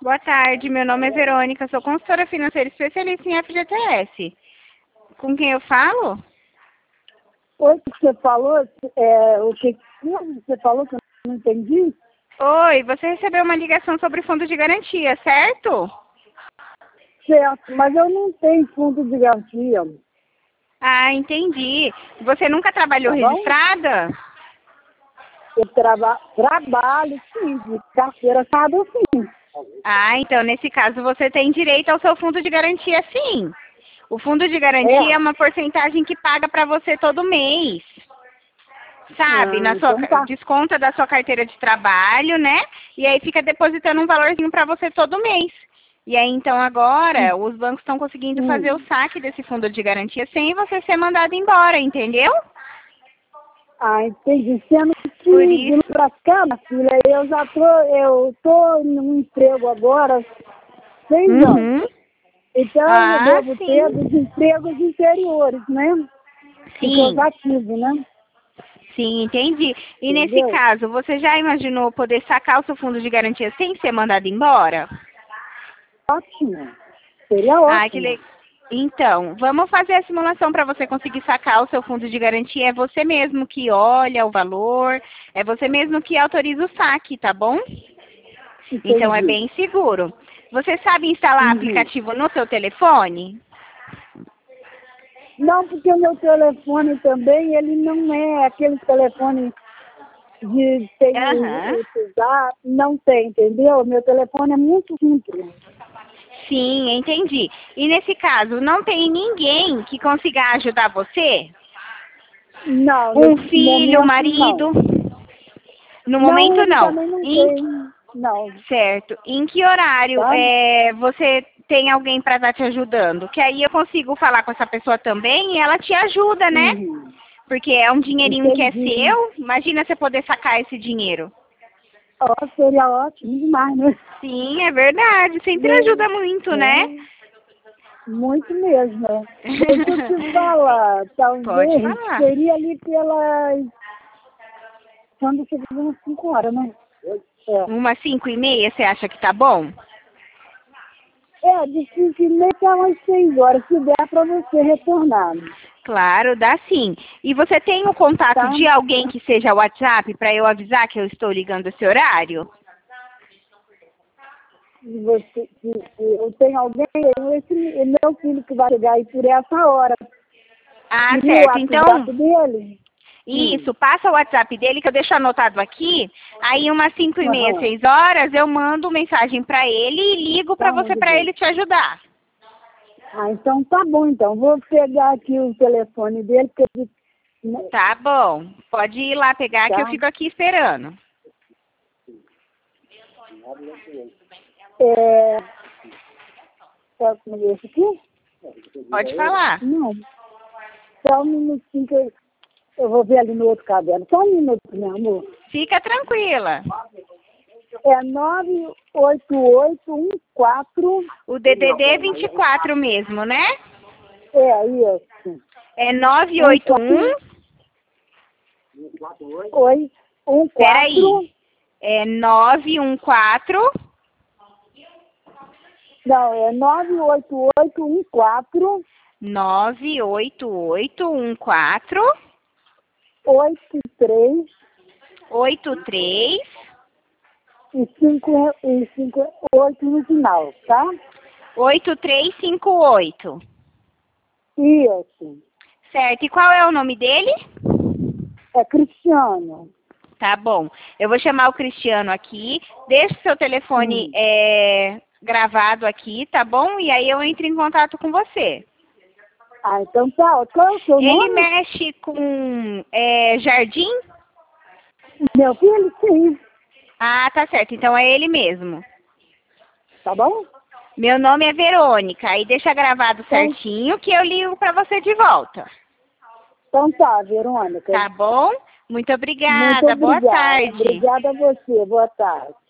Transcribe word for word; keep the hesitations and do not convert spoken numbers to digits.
Boa tarde, meu nome é Verônica, sou consultora financeira especialista em F G T S. Com quem eu falo? Oi, que você falou, é, o que você falou que eu não entendi? Oi, você recebeu uma ligação sobre fundo de garantia, certo? Certo, mas eu não tenho fundo de garantia, Ah, entendi. Você nunca trabalhou tá bom? registrada? Eu traba, trabalho, sim, de carteira assinada, sim. Ah, então nesse caso você tem direito ao seu fundo de garantia, sim. O fundo de garantia é É, uma porcentagem que paga para você todo mês. Sabe, ah, na sua então tá. desconta da sua carteira de trabalho, né? E aí fica depositando um valorzinho para você todo mês. E aí então agora os bancos estão conseguindo fazer o Hum. saque desse fundo de garantia sem você ser mandado embora, entendeu? Ah, entendi. Sendo que Por de lá isso. pra cá, minha filha, eu já tô, eu tô num emprego agora, seis anos. Uhum. Então eu Ah, devo ter dos sim. empregos interiores, né? Que eu Sim. já tive, né? Sim, entendi. E nesse Entendeu? caso, você já imaginou poder sacar o seu fundo de garantia sem ser mandado embora? Ótimo. Seria Ah, que ótimo. legal. Então, vamos fazer a simulação para você conseguir sacar o seu fundo de garantia. É você mesmo que olha o valor, é você mesmo que autoriza o saque, tá bom? Então é Entendi. bem seguro. Você sabe instalar Uhum. aplicativo no seu telefone? Não, porque o meu telefone também, ele não é aquele telefone de tem Aham. o, o WhatsApp, não tem, entendeu? Meu telefone é muito simples. Sim, entendi. E nesse caso, não tem ninguém que consiga ajudar você? Não, Um nesse filho, um momento não. marido? No Não, momento ele não. também não Em tem, não, Certo. Em que horário tá? é, você tem alguém para estar te ajudando? Que aí eu consigo falar com essa pessoa também e ela te ajuda, né? Uhum. Porque é um dinheirinho que é Entendi. seu. Imagina você poder sacar esse dinheiro. Ó, seria ótimo demais, né? Sim, é verdade. Sempre Bem, ajuda muito, né? é, muito mesmo. Né? Deixa eu te falar, Pode talvez falar. seria ali pelas. Quando você fizer umas cinco horas, né? É. Umas cinco e meia, você acha que tá bom? É, de cinco e meia até umas seis horas, se der para você retornar, Claro, dá sim. E você tem o contato tá? de alguém que seja WhatsApp para eu avisar que eu estou ligando esse horário? Se você, se, se eu tenho alguém, esse é meu filho que vai chegar aí por essa hora. Ah, Queria o certo. Então, WhatsApp dele? Hum. isso, passa o WhatsApp dele que eu deixo anotado aqui. Aí umas cinco e meia, Aham. seis horas, eu mando mensagem para ele e ligo para Tá você onde para bem? ele te ajudar. Ah, então tá bom, então. Vou pegar aqui o telefone dele, porque eu disse, Tá bom. Pode ir lá pegar que eu tá? fico aqui esperando. É, tá com esse aqui? Pode falar. Não. Só um minutinho que eu, eu vou ver ali no outro caderno. Só um minuto, meu amor. Fica tranquila. É nove oito oito um quatro. O D D D é vinte e quatro mesmo, né? É isso. É nove Um oito um. quatro. Oi. Um Peraí. quatro. É nove um quatro. Não, é nove oito oito um quatro. nove oito oito um quatro. Oito três. oito três. E cinco, e cinco, oito no final, tá? oito três cinco oito. Isso. Certo. E qual é o nome dele? É Cristiano. Tá bom. Eu vou chamar o Cristiano aqui. Deixa o seu telefone Hum. é, gravado aqui, tá bom? E aí eu entro em contato com você. Ah, então tá. Qual é o seu Ele nome? mexe com é, jardim? Meu filho? Sim. Ah, tá certo. Então é ele mesmo. Tá bom? Meu nome é Verônica. Aí deixa gravado Então, certinho que eu ligo pra você de volta. então tá, Verônica. Tá bom? Muito Muito obrigada. Boa obrigada. tarde. Obrigada a você. Boa tarde.